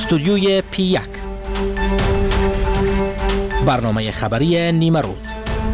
استودیوی P1 برنامه خبری نیمه روز.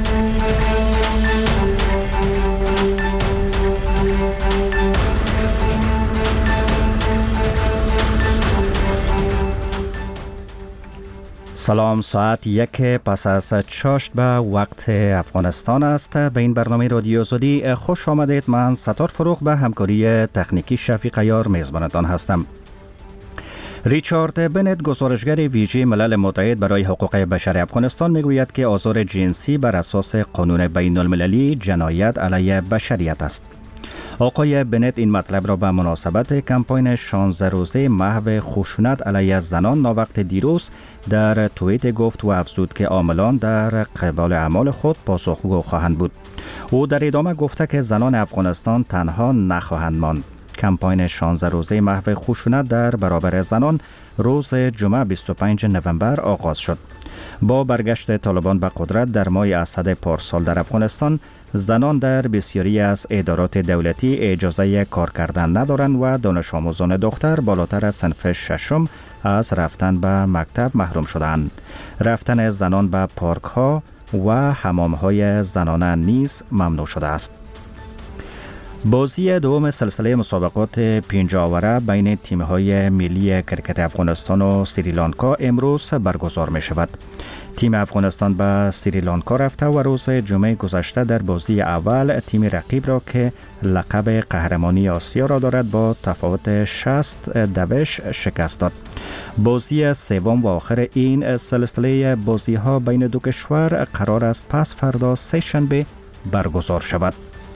سلام، ساعت 1 پس از چاشت به وقت افغانستان است. به این برنامه رادیو آزادی خوش آمدید. من ستار فروغ به همکاری تکنیکی شفیق عیار میزبانتان هستم. ریچارد بنت، گزارشگر ویژه ملل متحد برای حقوق بشر افغانستان، میگوید که آزار جنسی بر اساس قانون بین المللی جنایت علیه بشریت است. آقای بنت این مطلب را به مناسبت کمپاین 16 روزه محو خشونت علیه زنان ناوقت دیروز در توییت گفت و افزود که عاملان در قبال اعمال خود پاسخگو خواهند بود. او در ادامه گفته که زنان افغانستان تنها نخواهند ماند. کمپاین 16 روزه محو خشونت در برابر زنان روز جمعه 25 نوامبر آغاز شد. با برگشت طالبان به قدرت در ماه اسد پارسال در افغانستان، زنان در بسیاری از ادارات دولتی اجازه کار کردن ندارند و دانش آموزان دختر بالاتر از صنف ششم از رفتن به مکتب محروم شدند. رفتن زنان به پارک ها و حمام های زنانه نیز ممنوع شده است. بازی دوم سلسله مسابقات 5 آوره بین تیم‌های ملی کرکت افغانستان و سریلانکا امروز برگزار می شود. تیم افغانستان به سریلانکا رفته و روز جمعه گذشته در بازی اول تیم رقیب را که لقب قهرمانی آسیا را دارد با تفاوت 60 شکست داد. بازی سوم و آخر این سلسله بازی‌ها بین دو کشور قرار است پس فردا سه‌شنبه برگزار شود.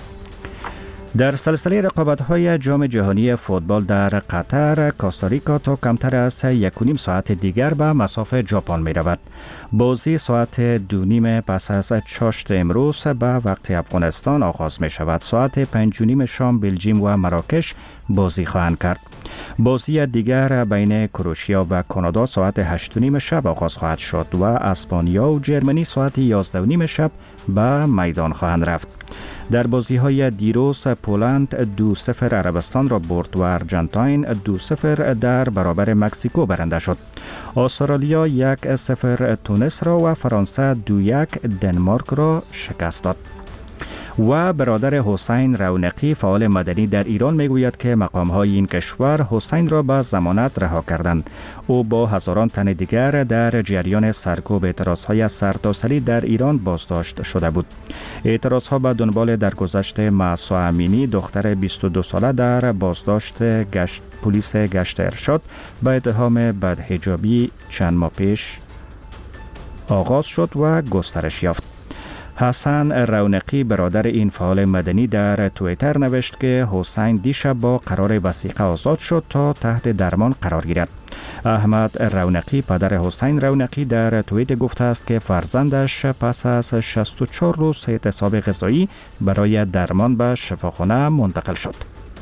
در سلسله رقابت‌های جام جهانی فوتبال در قطر، کاستاریکا تا کمتر از 1.5 ساعت دیگر به مصاف ژاپن می‌رود. بازی ساعت 2:30 پس از چاشت امروز به وقت افغانستان آغاز می‌شود. ساعت 5:30 شام بلژیم و مراکش بازی خواهند کرد. بازی دیگر بین کروشیا و کانادا ساعت 8:30 شب آغاز خواهد شد و اسپانیا و جرمنی ساعت 11:30 شب به میدان خواهند رفت. در بازی‌های دیروز پولند 2-0 عربستان را برد و ارژانتین 2-0 در برابر مکزیکو برنده شد. استرالیا 1-0 تونس را و فرانسه 2-1 دنمارک را شکست داد. و برادر حسین رونقی، فعال مدنی در ایران، میگوید که مقام‌های این کشور حسین را به ضمانت رها کردند. او با هزاران تن دیگر در جریان سرکوب اعتراض‌های سرتاسری در ایران بازداشت شده بود. اعتراض‌ها به دنبال درگذشت مهسا امینی، دختر 22 ساله، در بازداشت پلیس گشت ارشاد به اتهام بدحجابی چند ماه پیش آغاز شد و گسترش یافت. حسن رونقی، برادر این فعال مدنی، در توییتر نوشت که حسین دیشب با قرار وثیقه آزاد شد تا تحت درمان قرار گیرد. احمد رونقی، پدر حسین رونقی، در توییت گفته است که فرزندش پس از 64 روز اعتصاب غذایی برای درمان به شفاخانه منتقل شد.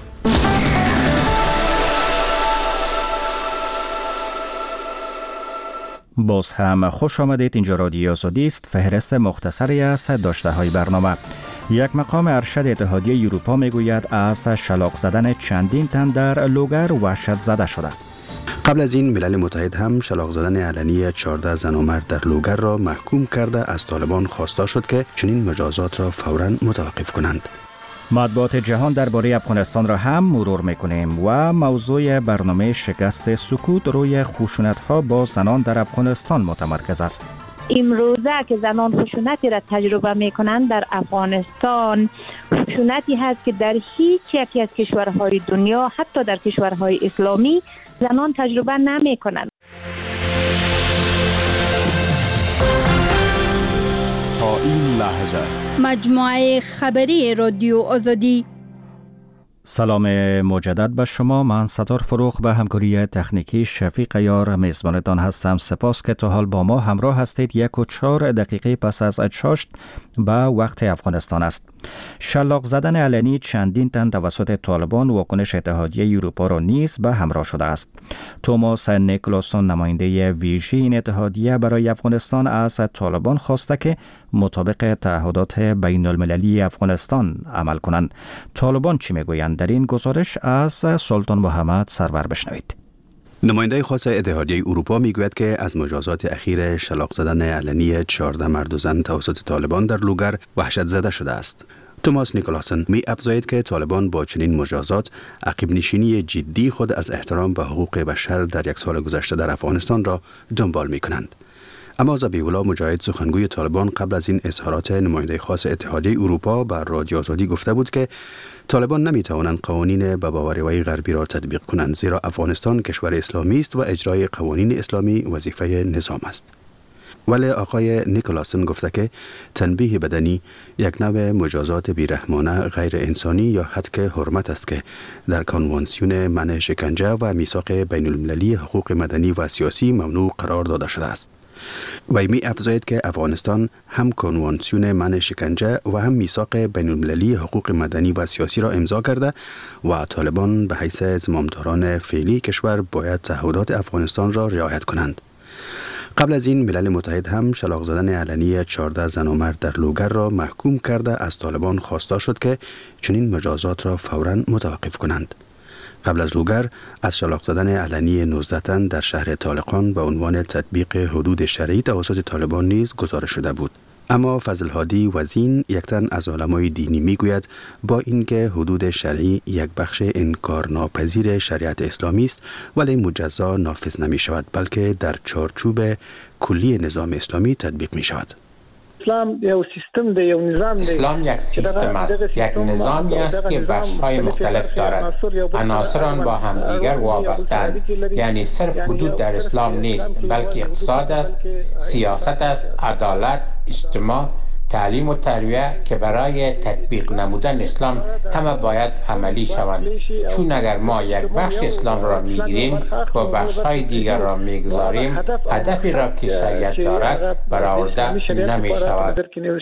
باز هم خوش آمدید. اینجا رادیو آزادی است. فهرست مختصری از داشته های برنامه. یک مقام ارشد اتحادیه اروپا میگوید از شلاق زدن چندین تن در لوگر وحشت زده شده. قبل از این ملل متحد هم شلاق زدن علنی 14 زن و مرد در لوگر را محکوم کرده از طالبان خواسته شد که چنین مجازات را فوراً متوقف کنند. مطبوعات جهان درباره افغانستان را هم مرور میکنیم و موضوع برنامه شکست سکوت روی خشونت‌ها با زنان در افغانستان متمرکز است. امروزه که زنان خشونتی را تجربه میکنند در افغانستان، خشونتی هست که در هیچ یکی از کشورهای دنیا، حتی در کشورهای اسلامی، زنان تجربه نمیکنند. تا این لحظه مجموعه خبری رادیو آزادی. سلام مجدد به شما. من ستار فروغ به همکاری تکنیکی شفیق عیار میزبانتان هستم. سپاس که تا حال با ما همراه هستید. 1:04 پس از چاشت به وقت افغانستان است. شلاق زدن علنی چندین تن توسط طالبان واکنش اتحادیه اروپا را نیز به همراه شده است. توماس نیکلاسون، نماینده ویژه این اتحادیه برای افغانستان، از طالبان خواسته که مطابق تعهدات بین المللی افغانستان عمل کنند. طالبان چی میگویند؟ در این گزارش از سلطان محمد سرور بشنوید. نماینده خاص اتحادیه اروپا میگوید که از مجازات اخیر شلاق زدن علنی 14 مرد و زن توسط طالبان در لوگر وحشت زده شده است. توماس نیکلاسن می افزاید که طالبان با چنین مجازات عقب نشینی جدی خود از احترام به حقوق بشر در یک سال گذشته در افغانستان را دنبال می کنند. اما ذبیح‌الله مجاهد سخنگوی طالبان قبل از این اظهارات نماینده خاص اتحادیه اروپا بر رادیو آزادی گفته بود که طالبان نمی توانند قوانین به باور وی غربی را تطبیق کنند، زیرا افغانستان کشور اسلامی است و اجرای قوانین اسلامی وظیفه نظام است. ولی آقای نیکلاسن گفته که تنبیه بدنی یک نوع مجازات بیرحمانه غیر انسانی یا هتک حرمت است که در کنوانسیون منع شکنجه و میثاق بین المللی حقوق مدنی و سیاسی ممنوع قرار داده شده است. وی می افزاید که افغانستان هم کنوانسیون منع شکنجه و هم میثاق بین المللی حقوق مدنی و سیاسی را امضا کرده و طالبان به حیث زمامداران فعلی کشور باید تعهدات افغانستان را رعایت کنند. قبل از این ملل متحد هم شلاق زدن علنی 14 زن و مرد در لوگر را محکوم کرده از طالبان خواسته شد که چنین مجازات را فوراً متوقف کنند. قبل از لوگر از شلاق زدن علنی 19 تن در شهر طالقان به عنوان تطبیق حدود شرعی توسط طالبان نیز گزارش شده بود. اما فضل هادی وزین یک تن از علمای دینی میگوید با اینکه حدود شرعی یک بخش انکارناپذیر شریعت اسلامی است ولی مجزا نافذ نمی شود بلکه در چارچوب کلی نظام اسلامی تطبیق می شود. اسلام یک سیستم است، یک نظامی است که بخش‌های مختلف دارد. عناصر آن با همدیگر وابسته‌اند. یعنی صرف حدود در اسلام نیست، بلکه اقتصاد است، سیاست است، عدالت، اجتماع، تعلیم و تربیت که برای تطبیق نمودن اسلام همه باید عملی شوند. چون اگر ما یک بخش اسلام را میگیریم و بخش‌های دیگر را میگذاریم، هدفی را که شریعت دارد برآورده نمی شود.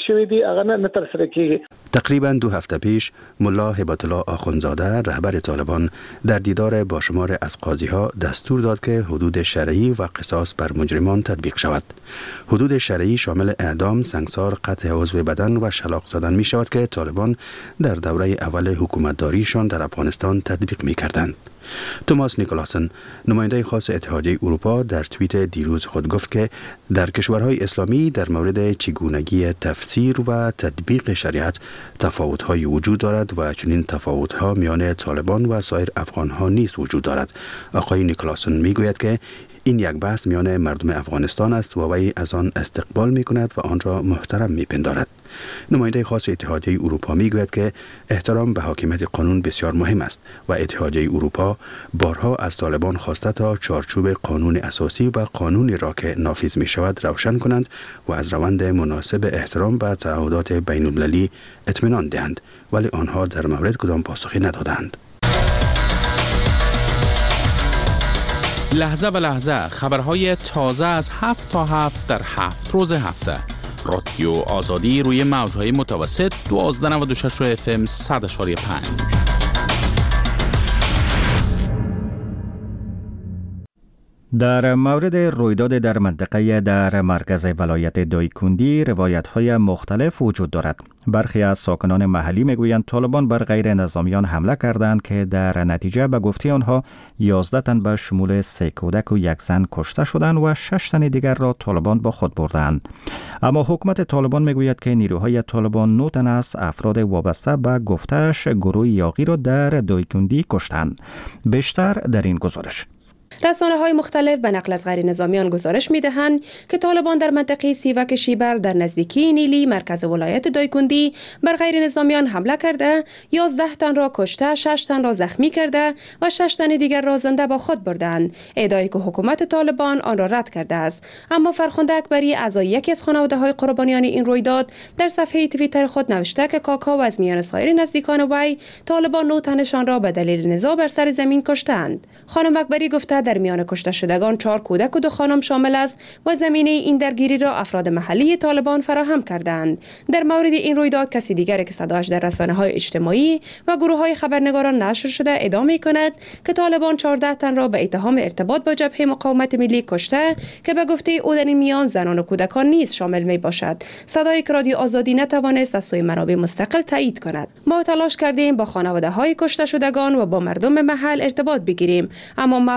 تقریباً 2 هفته پیش ملا هبت الله آخوندزاده رهبر طالبان در دیدار با شمار از قاضی‌ها دستور داد که حدود شرعی و قصاص بر مجرمان تطبیق شود. حدود شرعی شامل اعدام، سنگسار، قطع عضو بدن و شلاق زدن می شود که طالبان در دوره اول حکومتداریشان در افغانستان تطبیق می کردند. توماس نیکلاسن نماینده خاص اتحادیه اروپا در توییت دیروز خود گفت که در کشورهای اسلامی در مورد چگونگی تفسیر و تطبیق شریعت تفاوت‌های وجود دارد و چنین تفاوت‌ها میان طالبان و سایر افغان‌ها نیز وجود دارد. آقای نیکلاسن میگوید که این یک بحث میان مردم افغانستان است و وی از آن استقبال می کند و آن را محترم می پندارد. نماینده خاص اتحادیه اروپا می گوید که احترام به حاکمیت قانون بسیار مهم است و اتحادیه اروپا بارها از طالبان خواسته تا چارچوب قانون اساسی و قانونی را که نافذ می شود روشن کنند و از روند مناسب احترام به تعهدات بین المللی اطمینان دهند، ولی آنها در مورد کدام پاسخی ندادند. لحظه به لحظه خبرهای تازه از 7 تا 7 در 7 روز هفته. رادیو آزادی روی موج‌های متوسط 1296 FM 100.5. در مورد رویداد در منطقه در مرکز ولایت دایکندی روایت‌های مختلف وجود دارد. برخی از ساکنان محلی میگویند طالبان بر غیر نظامیان حمله کردند که در نتیجه به گفته آنها 11 تن به شمول 3 کودک و 1 زن کشته شدند و 6 تن دیگر را طالبان با خود بردند. اما حکومت طالبان میگوید که نیروهای طالبان 9 تن از افراد وابسته به گفته‌اش گروه یاغی را در دایکندی کشتند. بیشتر در این گزارش. رسانه‌های مختلف به نقل از غیر نظامیان گزارش می‌دهند که طالبان در منطقه سیوک شیبر در نزدیکی نیلی مرکز ولایت دایکندی بر غیر نظامیان حمله کرده 11 تن را کشته، 6 تن را زخمی کرده و 6 تن دیگر را زنده با خود بردند. ادعایی که حکومت طالبان آن را رد کرده است. اما فرخنده اکبری اعضای یکی از خانواده‌های قربانیان این رویداد در صفحه توییتر خود نوشته که کاکا و از میان سایر نزدیکان وی طالبان 9 تنشان را به دلیل نزاع بر سر زمین کشتند. خانم اکبری گفته در میان کشته شدگان 4 کودک و 2 خانم شامل است و زمینه این درگیری را افراد محلی طالبان فراهم کردند. در مورد این رویداد کسی دیگری که صدایش در رسانه‌های اجتماعی و گروه‌های خبرنگاران نشر شده ادعا می‌کند که طالبان 14 تن را به اتهام ارتباط با جبهه مقاومت ملی کشته که به گفته او در این میان زنان و کودکان نیز شامل می‌باشد. صدای رادیو آزادی نتوانست از سوی منابع مستقل تایید کند. ما تلاش کردیم با خانواده‌های کشته شدگان و با مردم محل ارتباط بگیریم اما موفق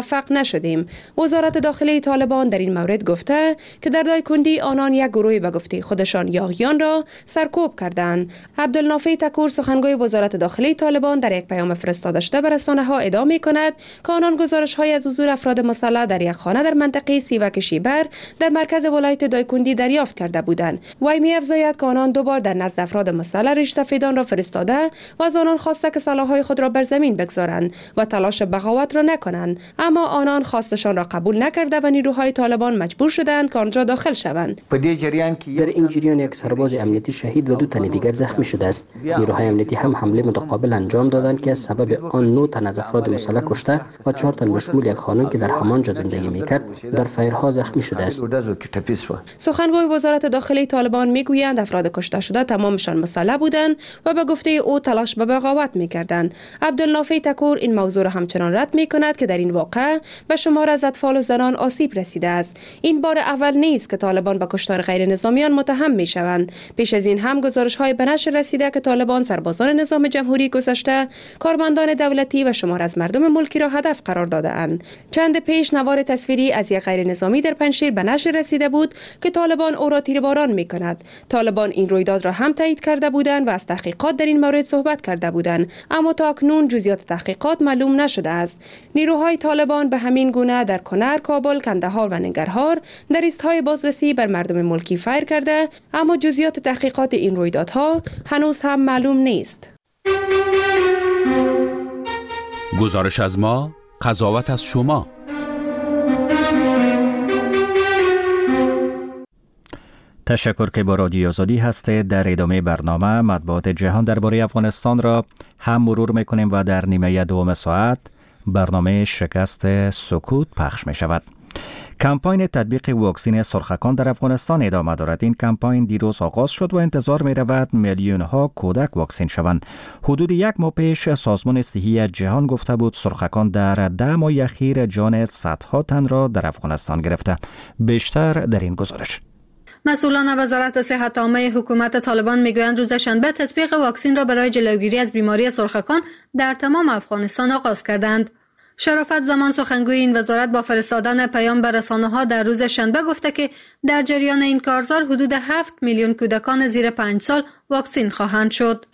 نشدیم. وزارت داخلی طالبان در این مورد گفته که در دایکندی آنان یک گروه به گفته خودشان یاغیان را سرکوب کردند. عبدالنافع تکور سخنگوی وزارت داخلی طالبان در یک پیام فرستاده شده به رسانه‌ها ادعا می‌کند که آنان گزارش‌های از حضور افراد مسلح در یک خانه در منطقه سیوک شیبر در مرکز ولایت دایکندی دریافت کرده بودند. وی می‌افزاید که آنان دو بار در نزد افراد مسلح ریش سفیدان را فرستاده و از آنان خواسته که سلاح‌های خود را بر زمین بگذارند و تلاش بغاوت را نکنند، اما آنان خواستشان را قبول نکرده و نیروهای طالبان مجبور شدند که آنجا داخل شوند. در این جریان یک سرباز امنیتی شهید و 2 تن دیگر زخمی شده است. نیروهای امنیتی هم حمله متقابل انجام دادند که سبب آن 9 تن از افراد مسلح کشته و 4 تن به شمول یک خانم که در همانجا زندگی می‌کرد در فایرها زخمی شده است. سخنگوی وزارت داخلی طالبان میگویند افراد کشته شده تمامشان مسلح بودند و به گفته او تلاش به بغاوت می‌کردند. عبدالنافع تکور این موضوع را همچنان رد می‌کند که در این واقعه به شمار از اطفال و زنان آسیب رسیده است. این بار اول نیست که طالبان به کشتار غیر نظامیان متهم می‌شوند. پیش از این هم گزارش‌های به نشر رسیده که طالبان سربازان نظام جمهوری گذشته، کارمندان دولتی و شمار از مردم ملکی را هدف قرار داده‌اند. چند پیش نوار تصویری از یک غیر نظامی در پنجشیر به نشر رسیده بود که طالبان او را تیرباران می‌کند. طالبان این رویداد را هم تایید کرده بودند و از تحقیقات در این مورد صحبت کرده بودند، اما تا اکنون جزئیات تحقیقات معلوم نشده است. نیروهای طالبان به همین گونه در کنر، کابل، کندهار و ننگرهار در ایست‌های بازرسی بر مردم ملکی فایر کرده، اما جزئیات تحقیقات این رویدادها هنوز هم معلوم نیست. گزارش از ما، قضاوت از شما. تشکر که با رادیو آزادی هستید. در ادامه برنامه مطبوعات جهان درباره افغانستان را هم مرور میکنیم و در نیمه دوم ساعت برنامه شکست سکوت پخش می شود. کمپاین تطبیق واکسن سرخکان در افغانستان ادامه دارد. این کمپاین دیروز آغاز شد و انتظار می رود میلیون ها کودک واکسن شوند. حدود 1 ماه پیش سازمان صحی جهان گفته بود سرخکان در 10 ماه اخیر جان صدها تن را در افغانستان گرفته. بیشتر در این گزارش. مسئولان وزارت صحت عامه حکومت طالبان میگویند روز شنبه تطبیق واکسن را برای جلوگیری از بیماری سرخکان در تمام افغانستان آغاز کردند. شرافت زمان سخنگوی این وزارت با فرستادن پیام به رسانه‌ها در روز شنبه گفته که در جریان این کارزار حدود 7 میلیون کودکان زیر 5 سال واکسن خواهند شد.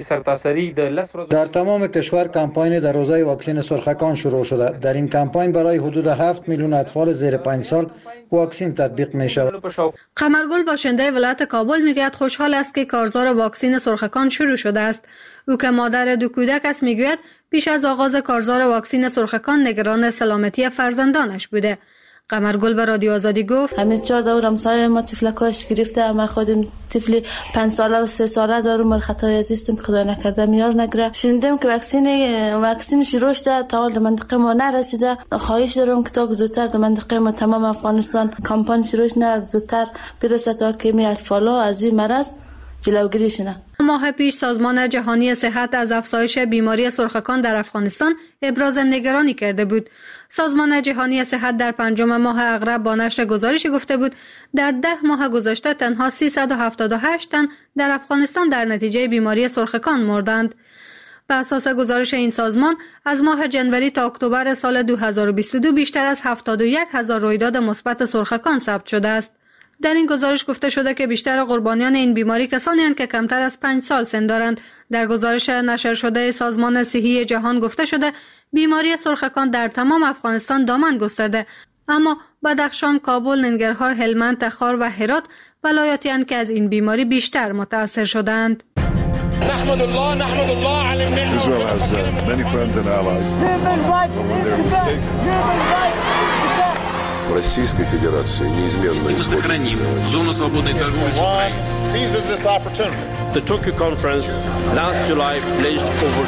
در تمام کشور کمپاین در روزهای واکسن سرخکان شروع شده. در این کمپاین برای حدود 7 میلیون اطفال زیر 5 سال واکسن تطبیق می شود. قمرگل باشنده ولایت کابل میگوید خوشحال است که کارزار واکسن سرخکان شروع شده است. او که مادر 2 کودک است میگوید پیش از آغاز کارزار واکسن سرخکان نگران سلامتی فرزندانش بوده. قمرگل به رادیو آزادی گفت همین 4 دور همسایه ما تفلکاش گرفته، ما خودم طفلی 5 ساله و 3 ساله دارم، مر خطای عزیزم خدا نکرده میار نگره. شنیدم که واکسن شروع شده، تا حال منطقه ما نرسیده. خواهش دارم که تا زودتر در منطقه ما تمام افغانستان کمپاین شروع شه، زودتر برسه تا که می اطفالا از این مرض جلوگیری شنه. ماه پیش سازمان جهانی صحت از افزایش بیماری سرخکان در افغانستان ابراز نگرانی کرده بود. سازمان جهانی صحت در 5 ماه اغرب با نشر گزارشی گفته بود در 10 ماه گذشته تنها 378 تن در افغانستان در نتیجه بیماری سرخکان مردند. بر اساس گزارش این سازمان از ماه جنوری تا اکتبر سال 2022 بیشتر از 71,000 رویداد مثبت سرخکان ثبت شده است. در این گزارش گفته شده که بیشتر قربانیان این بیماری کسانی هستند که کمتر از 5 سال سن دارند. در گزارش نشر شده سازمان صحی جهان گفته شده بیماری سرخکان در تمام افغانستان دامن گسترده، اما بدخشان، کابل، ننگرهار، هلمند، تخار و هرات ولایاتی هستند که از این بیماری بیشتر متاثر شدند. نحمد الله على النعمة. Israel has many friends and allies. When they're mistaken. Российской Федерации неизменно сохраним зону свободной торговли с Украиной. Seizes this opportunity. The Tokyo conference last July pledged over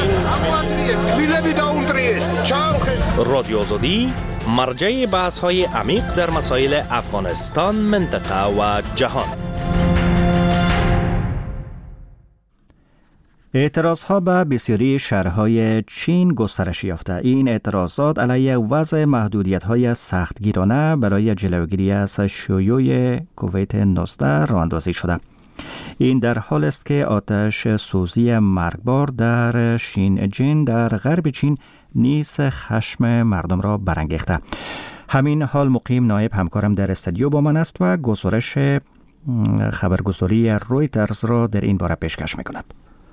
16 رادیو آزادی مرجع بحث‌های عمیق در مسائل افغانستان، منطقه و جهان. اعتراضها به بسیاری شهرهای چین گسترش یافته. این اعتراضات علیه وضع محدودیت‌های سختگیرانه برای جلوگیری از شیوع کووید 19 راه اندازی شده. این در حال است که آتش سوزی مرگبار در شینجین در غرب چین نیز خشم مردم را برانگیخته. همین حال مقیم نایب همکارم در استودیو با من است و گزارش خبرگزاری رویترز را در این باره پیشکش می‌کند.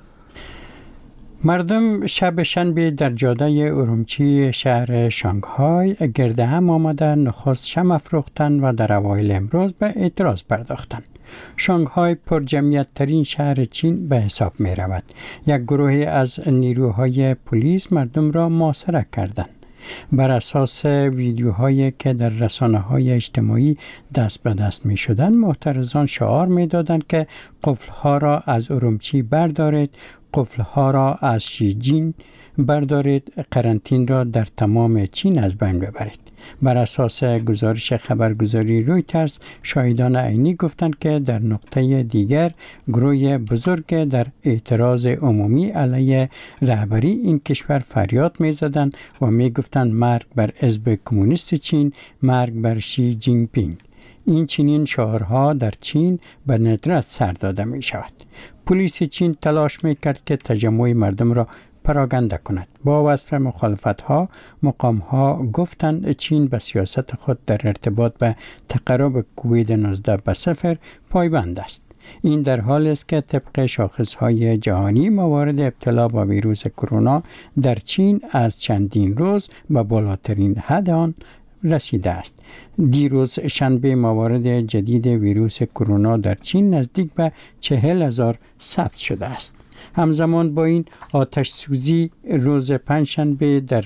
مردم شب شنبه در جاده ارومچی شهر شانگهای گرد هم آمده نخست شمع افروختند و در اوایل امروز به اعتراض پرداختند. شانگهای پر جمعیت ترین شهر چین به حساب می رود. یک گروه از نیروهای پلیس مردم را محاصره کردند. بر اساس ویدیوهایی که در رسانه‌های اجتماعی دست به دست می شدند، معترضان شعار می دادند که قفل‌ها را از ارومچی بردارید، قفل‌ها را از شیجین بردارید، قرنطین را در تمام چین از بین ببرید. بر اساس گزارش خبرگزاری رویترز، شاهدان عینی گفتند که در نقطه دیگر گروه بزرگ در اعتراض عمومی علیه رهبری این کشور فریاد می‌زدند و می‌گفتند مرگ بر حزب کمونیست چین، مرگ بر شی جین پینگ. این چنین شعارها در چین به ندرت سر داده می شود. پلیس چین تلاش می کرد که تجمع مردم را پراگنده کند. با وصف مخالفت‌ها، مقام‌ها گفتند چین به سیاست خود در ارتباط به تقرب کووید 19 به صفر پایبند است. این در حال است که طبق شاخص‌های جهانی موارد ابتلا با ویروس کرونا در چین از چندین روز به بالاترین حد آن رسیده است. دیروز شنبه موارد جدید ویروس کرونا در چین نزدیک به 40,000 ثبت شده است. همزمان با این آتش سوزی روز پنجشنبه در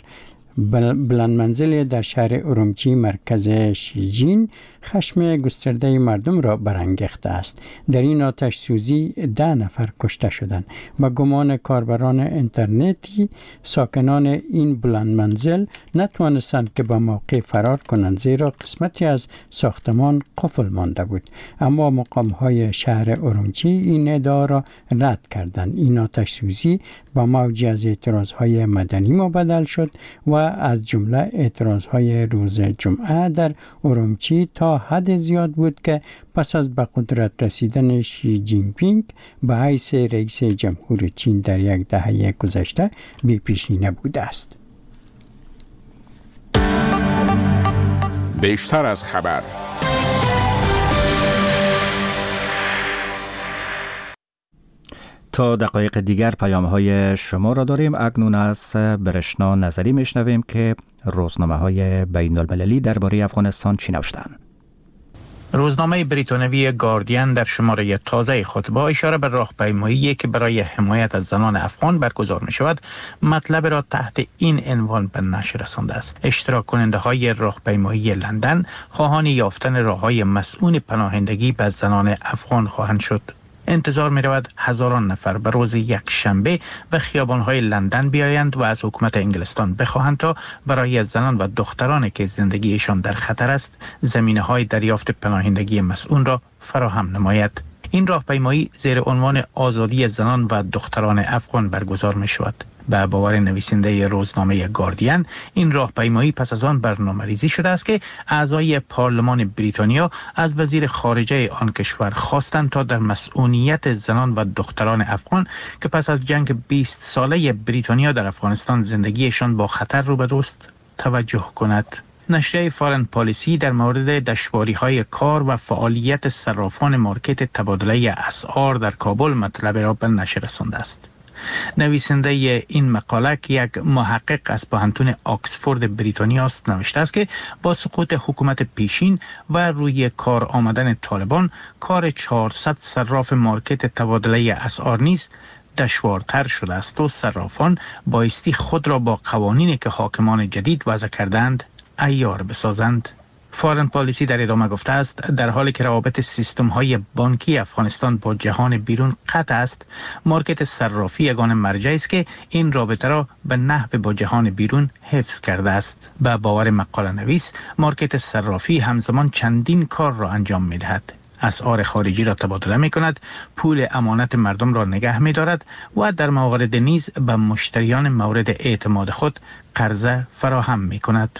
بلند منزل در شهر ارومچی مرکز شیجین خشم گسترده مردم را برانگیخته است. در این آتش سوزی 10 نفر کشته شدند. با گمان کاربران اینترنتی ساکنان این بلند منزل نتوانستند که به موقع فرار کنند، زیرا قسمتی از ساختمان قفل مانده بود. اما مقام‌های شهر ارومچی این ادعا را رد کردند. این آتش سوزی با موجی از اعتراض‌های مدنی مبدل شد و از جمله اعتراض‌های روز جمعه در ارومچی تا حد زیاد بود که پس از به قدرت رسیدن شی جین پینگ به حیث رئیس جمهور چین در یک دهه گذشته بی پیشینه بوده است. بیشتر از خبر. تا دقایق دیگر پیام‌های شما را داریم. اکنون از برشنا نظری میشنویم که روزنامه‌های بین‌المللی درباره افغانستان چی نوشتند. روزنامه بریتانیایی گاردین در شماره تازه خود با اشاره به راهپیمایی که برای حمایت از زنان افغان برگزار می شود، مطلب را تحت این عنوان به نشر رسانده است: اشتراک کننده های راهپیمایی لندن خواهان یافتن راههای مسئول پناهندگی به زنان افغان خواهند شد. انتظار می رود هزاران نفر به روز یک شنبه به خیابان‌های لندن بیایند و از حکومت انگلستان بخواهند تا برای زنان و دخترانی که زندگیشان در خطر است زمینه‌های دریافت پناهندگی مسئول را فراهم نماید. این راهپیمایی زیر عنوان آزادی زنان و دختران افغان برگزار می شود. به باور نویسنده روزنامه گاردین، این راهپیمایی پس از آن برنامه‌ریزی شده است که اعضای پارلمان بریتانیا از وزیر خارجه آن کشور خواستند تا در مسئولیت زنان و دختران افغان که پس از جنگ 20 ساله بریتانیا در افغانستان زندگیشان با خطر روبروست توجه کند. نشریه فارن پالیسی در مورد دشواری‌های کار و فعالیت صرافان مارکت تبادله اسعار در کابل مطلب را به نشر رسانده است. نویسنده این مقاله که یک محقق از پوهنتون آکسفورد بریتانیا است نوشته است که با سقوط حکومت پیشین و روی کار آمدن طالبان، کار 400 صراف مارکت تبادله اسعار نیز دشوارتر شده است و صرافان بایستی خود را با قوانینی که حاکمان جدید وضع کردند عیار بسازند. فارن پالیسی در ادامه گفته است در حالی که روابط سیستم‌های بانکی افغانستان با جهان بیرون قطع است، مارکت صرافی یگانه مرجعی است که این رابطه را به نحو با جهان بیرون حفظ کرده است. به باور مقاله نویس، مارکت صرافی همزمان چندین کار را انجام می‌دهد: اسعار خارجی را تبادله می‌کند، پول امانت مردم را نگه می‌دارد و در موارد نیز به مشتریان مورد اعتماد خود قرضه فراهم می‌کند.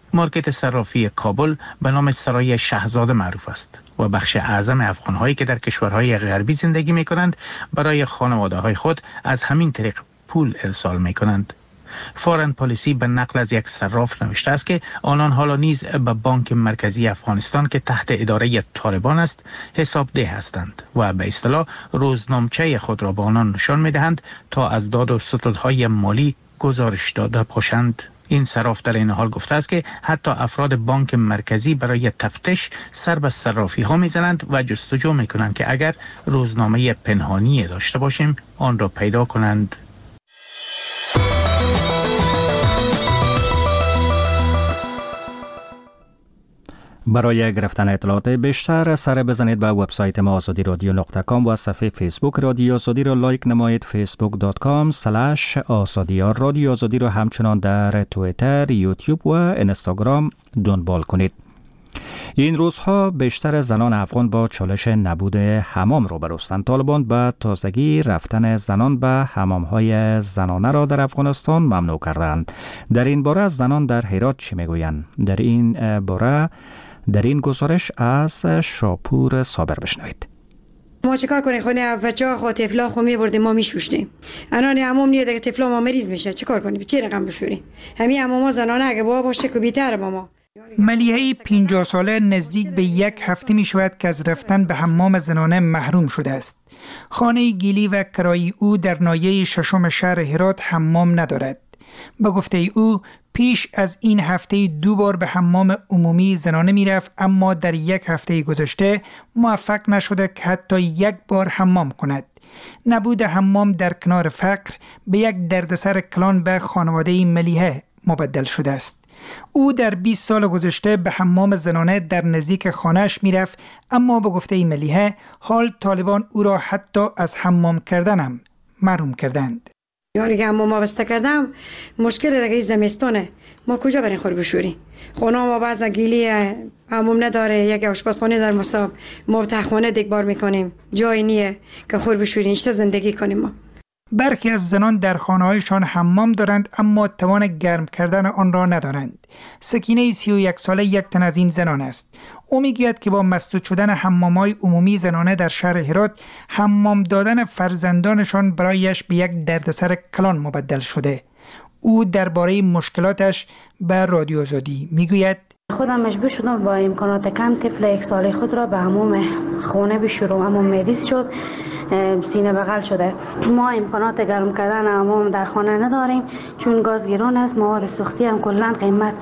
مارکت صرافی کابل به نام سرای شاهزاده معروف است و بخش اعظم افغان‌هایی که در کشورهای غربی زندگی می‌کنند برای خانواده‌های خود از همین طریق پول ارسال می‌کنند. فارن پالیسی به نقل از یک صراف نوشته است که آنان حالا نیز به بانک مرکزی افغانستان که تحت اداره طالبان است حسابده هستند و به اصطلاح روزنامچه خود را به آنان نشان می‌دهند تا از داد و ستدهای مالی گزارش داده باشند. این صراف در این حال گفته است که حتی افراد بانک مرکزی برای تفتیش سر به صرافی ها میزنند و جستجو میکنند که اگر روزنامه پنهانی داشته باشیم آن را پیدا کنند. برای گرفتن اطلاعات بیشتر سر بزنید به وبسایت ما azadiradyo.com و صفحه فیسبوک رادیو آزادی را لایک نمایید. facebook.com/azadi رادیو آزادی را همچنان در توییتر، یوتیوب و اینستاگرام دنبال کنید. این روزها بیشتر زنان افغان با چالش نبود حمام روبرو هستند. طالبان به تازگی رفتن زنان به حمام‌های زنانه را در افغانستان ممنوع کردند. در این باره زنان در هرات چی میگویند؟ در این گزارش از شاپور صابر بشنوید. ما چیکار کنیم؟ خونه بچه‌ها خو طفلا خو می‌بردیم ما میشوشتیم. الان حموم نیاد که طفلا ما مریض میشه چیکار کنیم؟ چه رقم بشوریم؟ همین حموم زنانه اگه بابا باشه که بی‌تر ما. ملیحه 50 ساله نزدیک به 1 هفته می شود که از رفتن به حمام زنانه محروم شده است. خانه گیلی و کرایی او در ناحیه 6 شهر هرات حمام ندارد. به گفته او پیش از این هفته 2 بار به حمام عمومی زنانه می رفت، اما در 1 هفته گذشته موفق نشده که حتی 1 بار حمام کند. نبود حمام در کنار فقر به یک دردسر کلان به خانواده ملیحه مبدل شده است. او در 20 سال گذشته به حمام زنانه در نزدیک خانه‌اش میرفت، اما به گفته ملیحه حال طالبان او را حتی از حمام کردن هم محروم کردند. یاری که حمام بسته کردم مشکل دیگه زمستانه، ما کجا بریم خور بشوریم؟ خونه ما بعضا گیلی حمام نداره، یک آشپزخانه در مصاب ما تخانه دیگبار میکنیم، جای نیه که خور بشوریم، چه زندگی کنیم ما. برخی از زنان در خانه‌هایشان حمام دارند اما توان گرم کردن آن را ندارند. سکینه 31 ساله یک تن از این زنان است. او میگوید که با مسدود شدن حمام‌های عمومی زنانه در شهر هرات، حمام دادن فرزندانشان برایش به یک دردسر کلان مبدل شده. او درباره مشکلاتش به رادیو آزادی میگوید: خودم مجبور شدم با امکانات کم طفل 1 ساله خود را به حمام خانه بشورم، اما مریض شد، سینه بغل شده. ما امکانات گرم کردن حمام در خانه نداریم چون گاز گران است. مواد سوختی هم کلا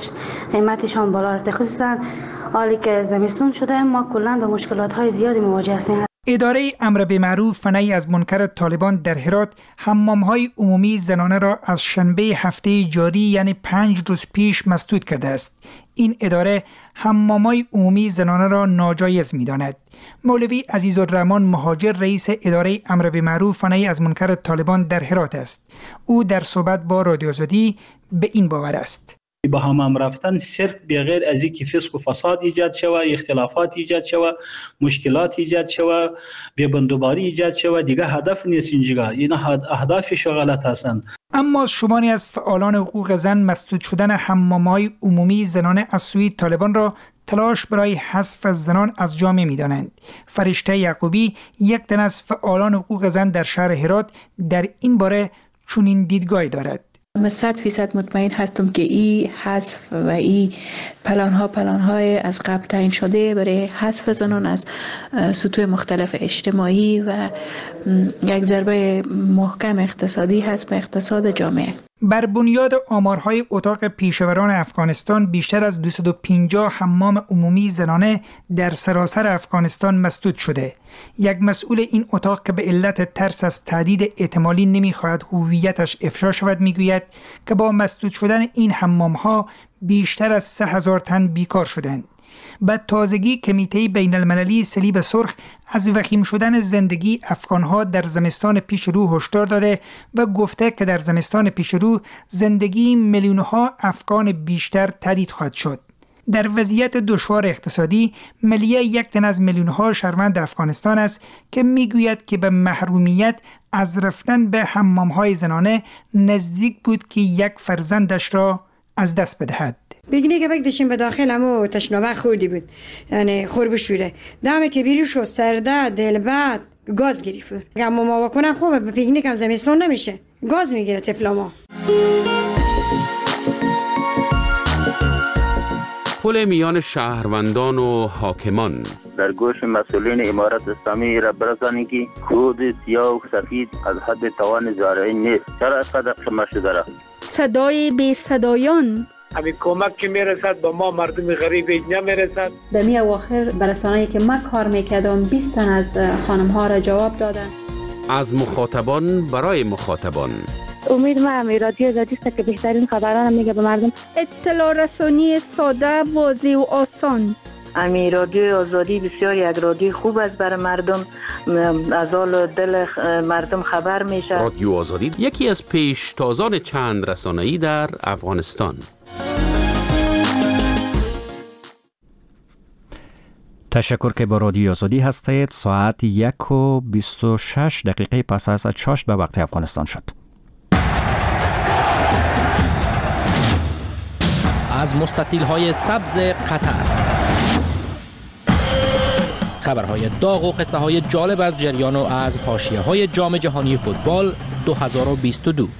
قیمتشان بالا رفته، خصوصا حالی که زمستون شده ما کلا به مشکلات های زیادی مواجه هستیم. اداره امر بالمعروف و نهی از منکر طالبان در هرات حمام‌های عمومی زنانه را از شنبه هفته جاری یعنی 5 روز پیش مسدود کرده است. این اداره حمام‌های عمومی زنانه را ناجایز می‌داند. مولوی عزیزالرحمن مهاجر رئیس اداره امر بالمعروف و نهی از منکر طالبان در هرات است. او در صحبت با رادیو آزادی به این باور است: با حمام رفتن صرف بغیر از اینکه فسق و فساد ایجاد شود، اختلافات ایجاد شود، مشکلات ایجاد شود، بی‌بندوباری ایجاد شود، دیگه هدف نیست. اینجا این اهدافش غلط هستند. اما شماری از فعالان حقوق زن مسدود شدن حمام‌های عمومی زنانه از سوی طالبان را تلاش برای حذف از زنان از جامعه می‌دانند. فرشته یعقوبی، یک تن از فعالان حقوق زن در شهر هرات، در این باره چنین دیدگاهی دارد: 100% مطمئن هستم که این حذف و این پلان‌های از قبل تعیین شده برای حذف زنان از سطوح مختلف اجتماعی و یک ضربه محکم اقتصادی هست به اقتصاد جامعه. بر بنیاد آمارهای اتاق پیشوران افغانستان بیشتر از 250 حمام عمومی زنانه در سراسر افغانستان مسدود شده. یک مسئول این اتاق که به علت ترس از تهدید احتمالی نمیخواهد هویتش افشا شود میگوید که با مسدود شدن این حمام‌ها بیشتر از 3000 تن بیکار شدند. به تازگی کمیته بین المللی صلیب سرخ از وخیم شدن زندگی افغانها در زمستان پیش رو هشدار داده و گفته که در زمستان پیش رو زندگی میلیون‌ها افغان بیشتر تهدید خواهد شد. در وضعیت دشوار اقتصادی، ملیحه یک تن از میلیون‌ها شهروند افغانستان است که میگوید که به محرومیت از رفتن به حمام‌های زنانه نزدیک بود که یک فرزندش را از دست بدهد. پیکنیک بکشیم به داخل همو تشنابه خوردی بود، یعنی خور بشوره دامه که بیرو شو سرده دلبد گاز گرفت. اگه ما واکنم خوبه به پیکنیک هم زمستان نمیشه، گاز میگیره طفلا ما. پل میان شهروندان و حاکمان در گوش مسئولین امارت اسلامی را برسانی که خود سیاه و سفید از حد توان زارعی نیست. چرا اینقدر شما شده را؟ صدای بی صدایان همین کمک که میرسد با ما مردم غریب نمیرسد. در می اواخر برسانه‌ای که من کار میکردم 20 تن از خانم ها را جواب دادن. از مخاطبان برای مخاطبان. امید من رادیو آزادی است که بهترین خبران میگه به مردم. اطلاع رسانی ساده، واضح و آسان. امی رادیو آزادی بسیار یک رادیو خوب است برای مردم، از حال دل مردم خبر میشه. رادیو آزادی یکی از پیشتازان چند رسانه‌ای در افغانستان. تشکر که با رادیو آزادی هستید. ساعت 1:26 پس از چاشت به وقت افغانستان شد. از مستطیل‌های سبز قطر، خبرهای داغ و قصه‌های جالب از جریان و از حاشیه‌های جام جهانی فوتبال 2022.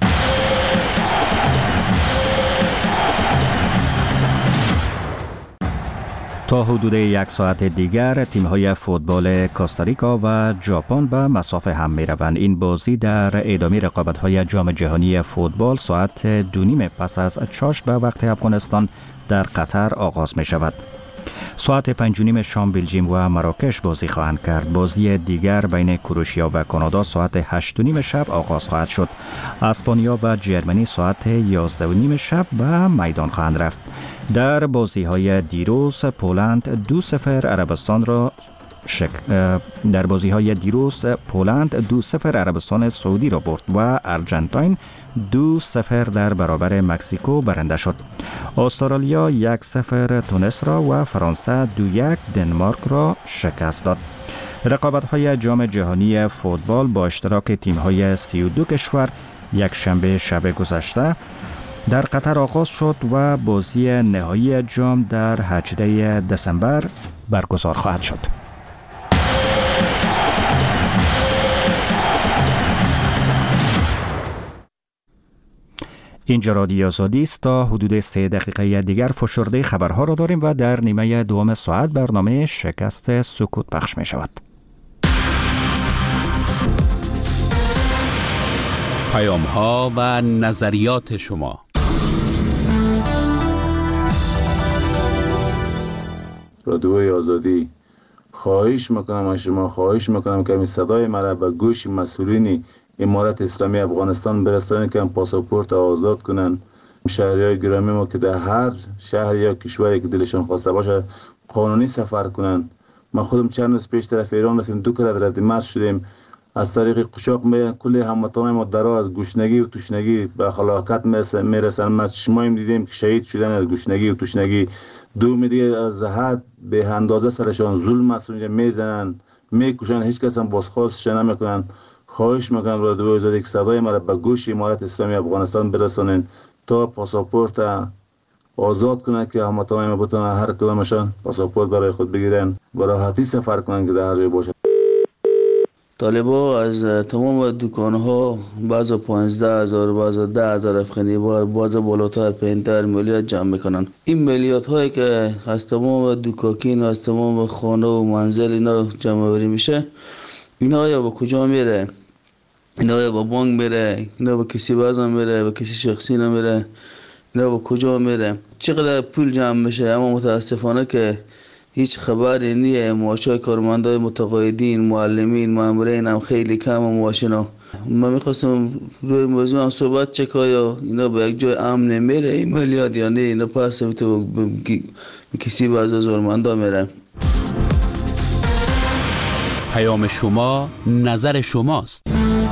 تا حدود 1 ساعت دیگر تیم‌های فوتبال کوستاریکا و ژاپن به مسافه هم می‌روند. این بازی در ادامه رقابت‌های جام جهانی فوتبال ساعت 2:30 پس از چاشت به وقت افغانستان در قطر آغاز می‌شود. ساعت 5:30 شام بلژیم و مراکش بازی خواهند کرد. بازی دیگر بین کروشیا و کانادا ساعت 8:30 شب آغاز خواهد شد. اسپانیا و جرمنی ساعت 11:30 شب به میدان خواهند رفت. در بازی‌های دیروز پولند 2-0 عربستان را در بازی‌های دیروز پولند 2-0 عربستان سعودی را برد و ارژانتین 2-0 در برابر مکزیکو برنده شد. استرالیا 1-0 تونس را و فرانسه 2-1 دنمارک را شکست داد. رقابت‌های جام جهانی فوتبال با اشتراک تیم‌های 32 کشور یک شنبه شب گذشته در قطر آغاز شد و بازی نهایی جام در 18 دسامبر برگزار خواهد شد. اینجا رادیو آزادی است. تا حدود 3 دقیقه دیگر فشرده خبرها را داریم و در نیمه دوم ساعت برنامه شکست سکوت پخش می شود. پیام ها و نظریات شما. رادیوی آزادی، خواهش میکنم از شما، خواهش میکنم که این صدای مرا به گوش مسئولین امارت اسلامی افغانستان برسانید که پاسپورت آزاد کنن شهریای گرامی ما که در هر شهر یا کشوری که دلشان خواسته باشه قانونی سفر کنن. من خودم چند روز پیش طرف ایران رفتیم، 2 کرات رد مرز شدیم، از طریق قشاق میرن، کل هموطنان ما درا از گشنگی و تشنگی به هلاکت میرسن. ما چشمایم دیدیم که شهید شدن از گشنگی و تشنگی. دوم دیگه از حد به اندازه سرشان ظلم است، اونجا میزنن میکشن، هیچ کس هم بازخواستش نمیکنن. خواهش میکنم رادیو آزادی که صدای ما را به گوش امارت اسلامی افغانستان برسانین تا پاسپورت آزاد کنن که هموطنان ما بتونن هر کدامشان پاسپورت برای خود بگیرن و راحتی سفر کنن که در هر جای باشه. طالبا از تمام دکان‌ها بعضا 15,000 بعضا 10,000 افغانی بعضا بالاتر 5 میلیارد جمع میکنن. این میلیاردهایی که از تمام دکاکین و از تمام خانه و منزل اینا جمع آوری میشه، اینا یا به کجا میره؟ اینا یا به بانک میره؟ اینا به کسی بازم میره؟ به کسی شخصی نمیره؟ اینا به کجا میره؟ چقدر پول جمع میشه؟ اما متاسفانه که هیچ خبری نیه. معاشای کارمندای متقاعدین، معلمین، مامورین هم خیلی کم معاشنا. من میخواستم روی موضوع هم صحبت چکایا اینا به یک جای امن نمیره این میلیارد یا نه اینا پس تو کسی باز زورمندا میره. پیام شما نظر شماست.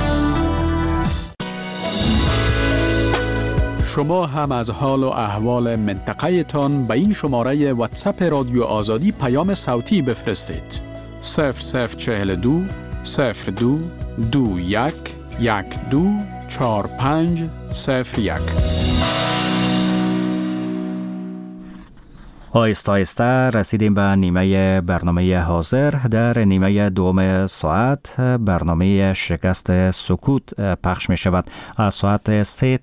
شما هم از حال و احوال منطقه تان به این شماره واتساپ رادیو آزادی پیام صوتی بفرستید. 0042 02 21 12 45 01. آهسته آهسته رسیدیم به نیمه برنامه حاضر. در نیمه دوم ساعت برنامه شکست سکوت پخش می شود. از ساعت 3